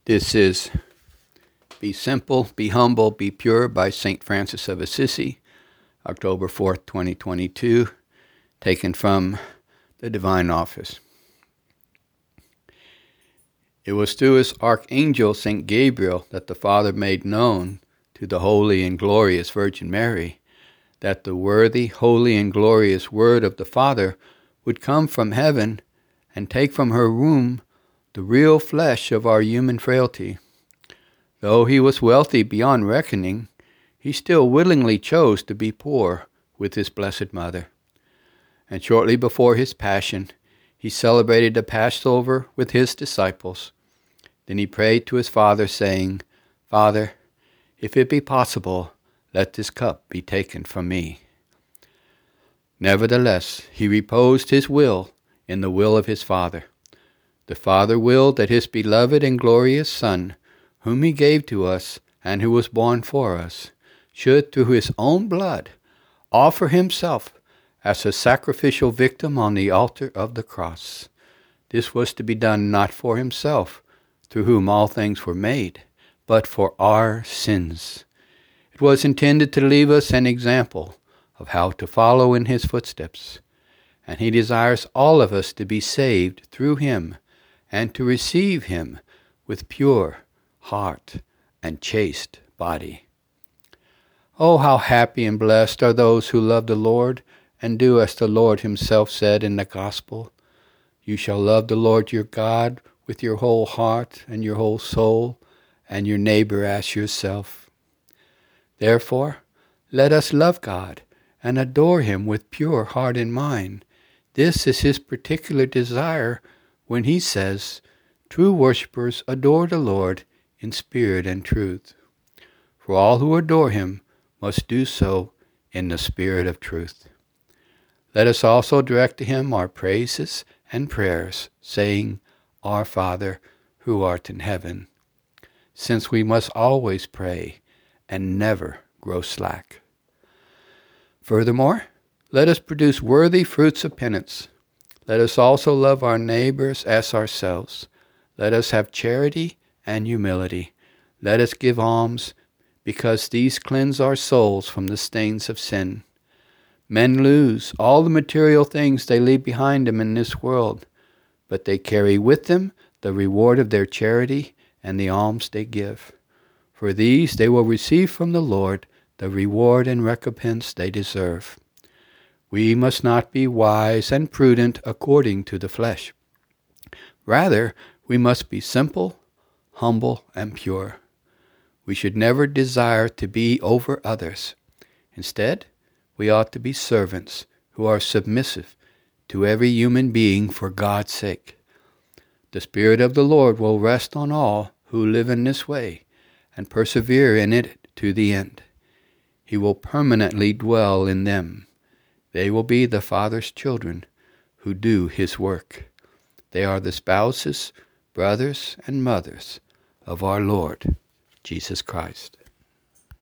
This is Be Simple, Be Humble, Be Pure by St. Francis of Assisi, October 4th, 2022, taken from the Divine Office. It was through his archangel, St. Gabriel, that the Father made known to the holy and glorious Virgin Mary that the worthy, holy, and glorious Word of the Father would come from heaven and take from her womb the real flesh of our human frailty. Though he was wealthy beyond reckoning, he still willingly chose to be poor with his Blessed Mother. And shortly before his Passion, he celebrated the Passover with his disciples. Then he prayed to his Father, saying, "Father, if it be possible, let this cup be taken from me." Nevertheless, he reposed his will in the will of his Father. The Father willed that his beloved and glorious Son, whom he gave to us and who was born for us, should, through his own blood, offer himself as a sacrificial victim on the altar of the cross. This was to be done not for himself, through whom all things were made, but for our sins. It was intended to leave us an example of how to follow in his footsteps, and he desires all of us to be saved through him and to receive him with pure heart and chaste body. Oh, how happy and blessed are those who love the Lord and do as the Lord himself said in the Gospel. You shall love the Lord your God with your whole heart and your whole soul, and your neighbor as yourself. Therefore, let us love God and adore him with pure heart and mind. This is his particular desire when he says, "True worshippers adore the Lord in spirit and truth." For all who adore him must do so in the spirit of truth. Let us also direct to him our praises and prayers, saying, "Our Father, who art in heaven," since we must always pray and never grow slack. Furthermore, let us produce worthy fruits of penance. Let us also love our neighbors as ourselves. Let us have charity and humility. Let us give alms, because these cleanse our souls from the stains of sin. Men lose all the material things they leave behind them in this world, but they carry with them the reward of their charity and the alms they give. For these they will receive from the Lord the reward and recompense they deserve. We must not be wise and prudent according to the flesh. Rather, we must be simple, humble, and pure. We should never desire to be over others. Instead, we ought to be servants who are submissive to every human being for God's sake. The Spirit of the Lord will rest on all who live in this way and persevere in it to the end. He will permanently dwell in them. They will be the Father's children who do his work. They are the spouses, brothers, and mothers of our Lord Jesus Christ.